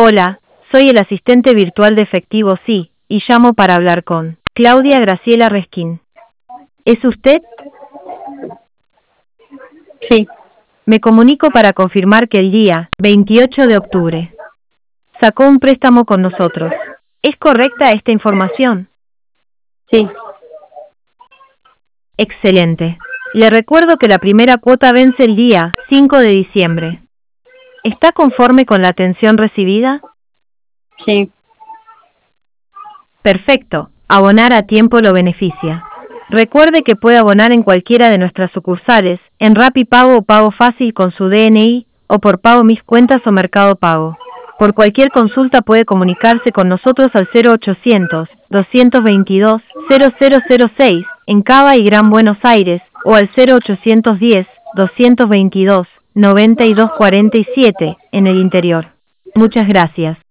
Hola, soy el asistente virtual de Efectivo Sí, y llamo para hablar con Claudia Graciela Resquín. ¿Es usted? Sí, Me comunico para confirmar que el día 28 de octubre sacó un préstamo con nosotros. ¿Es correcta esta información? sí, Excelente. Le recuerdo que la primera cuota vence el día 5 de diciembre. ¿Está conforme con la atención recibida? sí. Perfecto. Abonar a tiempo lo beneficia. Recuerde que puede abonar en cualquiera de nuestras sucursales, en RappiPago o Pago Fácil con su DNI, o por Pago Mis Cuentas o Mercado Pago. Por cualquier consulta puede comunicarse con nosotros al 0800-222-0006 en Cava y Gran Buenos Aires, o al 0810-222-9247 en el interior. Muchas gracias.